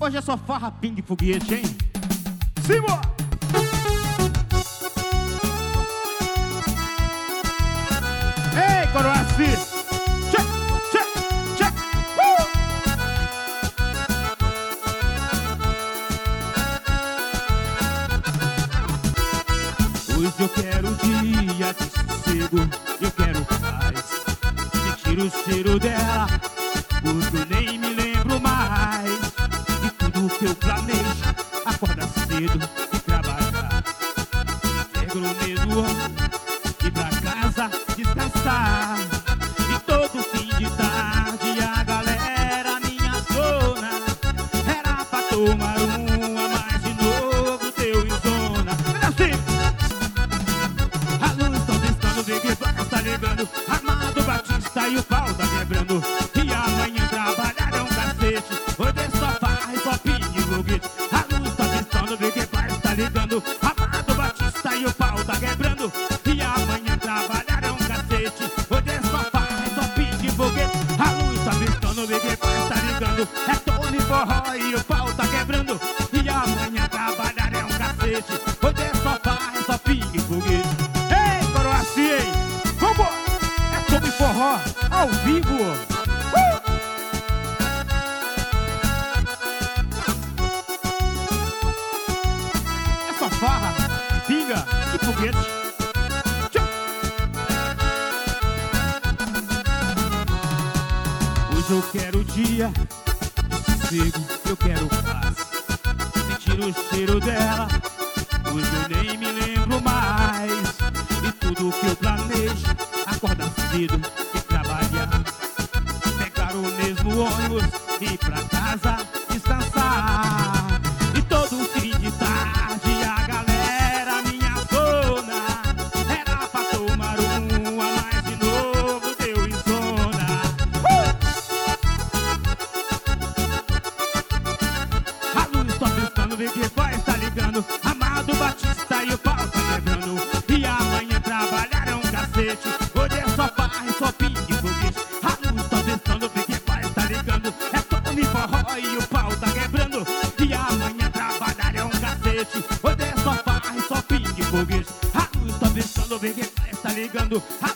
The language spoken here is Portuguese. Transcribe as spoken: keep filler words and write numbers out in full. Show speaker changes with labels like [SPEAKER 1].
[SPEAKER 1] Hoje é só farra, pingue, foguete, hein? Simbora! Ei, Coroaci! Check, check, check! Uh! Hoje eu quero um dia de sossego, eu quero paz. Sentir o cheiro dela, porque eu nem me lembro mais de tudo que eu planejo. Acorda cedo e trabalhar, pego no mesmo ônibus e pra casa descansar. E todo fim de tarde a galera, minha zona, era pra tomar uma, mas de novo deu em zona. Assim, a luz tá piscando, o Big Black tá ligando, Amado Batista e o pau tá quebrando. E amanhã trabalhar é um cacete, hoje é só farra e só pingue e foguete. A luz tá piscando, o Big Black tá ligando, Amado Batista e o pau tá quebrando. E amanhã trabalhar é um cacete, hoje é só farra e só pingue e foguete. A luz tá piscando, o Big Black tá ligando, é Tony Forró e o pau tá quebrando. E amanhã trabalhar é um cacete, hoje é só farra e só pingue e foguete. Ei, Coroaci, hein? Vambora! É Tony Forró ao vivo! Uh! É só farra, pinga e foguete. Tchau! Hoje eu quero dia de sossego, eu quero paz. Sentir o cheiro dela, hoje eu nem me lembro mais de tudo que eu planejo. Acordar cedo e trabalhar, pegar o mesmo ônibus e ir pra casa descansar. E todo fim de tarde a galera, minha zona, era pra tomar uma, mas de novo deu em zona. Uh! A luz tá piscando, o Big Boy está ligando, Amado Batista e o pau tá quebrando. E amanhã trabalhar é um cacete, hoje é só farra e só pingue e foguete. A luz tá piscando, o Big Boy está ligando, é Tony Forró e o pau tá quebrando. E amanhã trabalhar é um cacete, hoje é só farra e só pingue e foguete. A luz tá piscando, o Big Boy está ligando,